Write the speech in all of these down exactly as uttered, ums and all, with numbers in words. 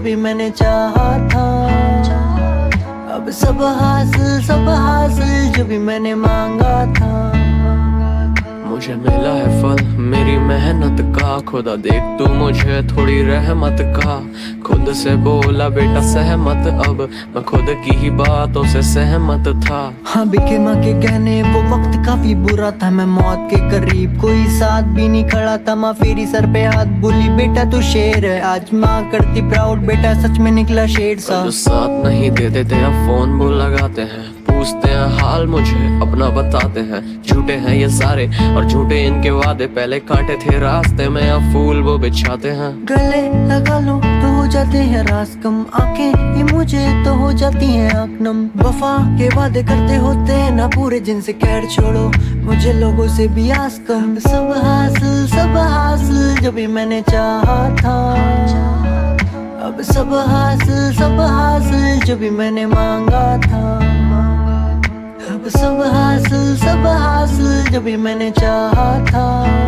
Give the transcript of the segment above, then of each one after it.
भी मैंने चाहा था। अब सब हासिल सब हासिल जो भी मैंने मांगा था। मुझे मिला है फल मेरी मेहनत का, खुदा देख तू मुझे थोड़ी रहमत का। खुद से बोला बेटा सहमत, अब मैं खुद की ही बातों से सहमत था। हाँ बिके माँ के कहने वो वक्त काफी बुरा था, मैं मौत के करीब, कोई साथ भी नहीं खड़ा था। माँ फेरी सर पे हाथ, बोली बेटा तू शेर है। आज माँ करती प्राउड, बेटा सच में निकला शेर सा। जो साथ नहीं देते थे अब फोन वो लगाते हैं, पूछते हैं हाल मुझे अपना बताते हैं। झूठे हैं ये सारे और झूठे इनके वादे, पहले काटे थे रास्ते में अब फूल वो बिछाते हैं। गले लगा लो तो हो जाते हैं रास कम, आंखें ही मुझे तो हो जाती हैं आँख नम। वफा के वादे करते होते हैं ना पूरे, जिनसे खैर छोड़ो मुझे लोगों से भी आस कम। सब हासिल सब हासिल जो भी मैंने चाहा था। अब सब हासिल सब हासिल जो भी मैंने मांगा था। अब सब हासिल सब हासिल जो भी मैंने चाहा था।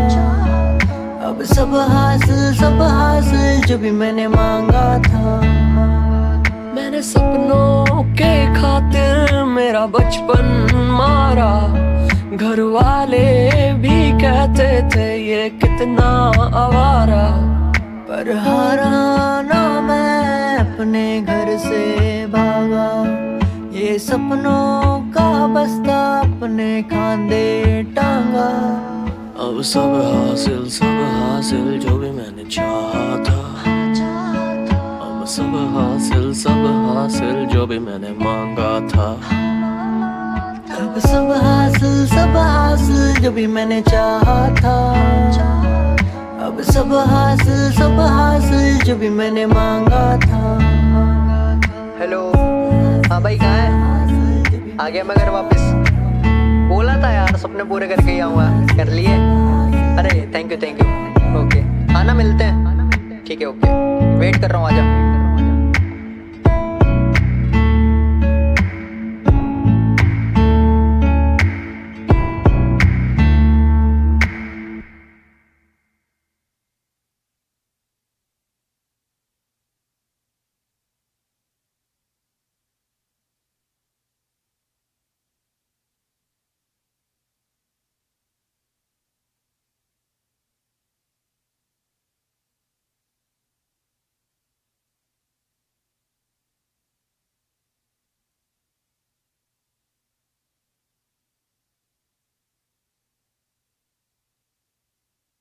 अब सब हासिल सब हासिल जो भी मैंने मांगा था। मैंने सपनों के खातिर मेरा बचपन मारा, घर वाले भी कहते थे ये कितना आवारा। पर हारा ना मैं अपने घर से भागा, ये सपनों का बस्ता अपने खांदे टांगा। अब सब हासिल सब हासिल जो भी मैंने चाहा था। अब सब हासिल सब हासिल जो भी मैंने मांगा था। अब सब हासिल सब हासिल जो भी मैंने चाहा था। अब सब हासिल सब हासिल जो भी मैंने मांगा था। हेलो, हाँ भाई कहाँ है? आ गया मैं घर वापस। बोला था यार सपने पूरे करके ही आऊँगा, कर लिए? अरे thank you thank you. Okay आना, मिलते हैं। ठीक है ओके, वेट कर रहा हूँ, आजा।